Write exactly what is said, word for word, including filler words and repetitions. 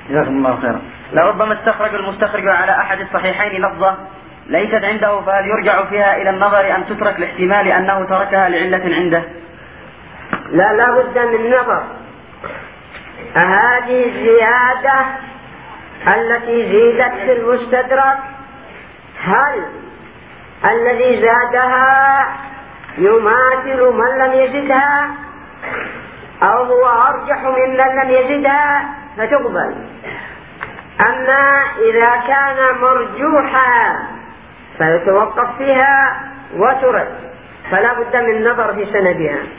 جزاكم الله خيرا. لربما استخرج المستخرج على أحد الصحيحين لفظة ليست عنده، فهل يرجع فيها إلى النظر أم تترك لاحتمال أنه تركها لعلة عنده؟ لا لا بد من نظر. هذه الزيادة التي زيدت في المستدرك هل الذي زادها يماثل من لم يزدها أو هو أرجح من من لم يزدها فتقبل. أما إذا كان مرجوحا فيتوقف فيها وترد، فلا بد من نظر في سندها.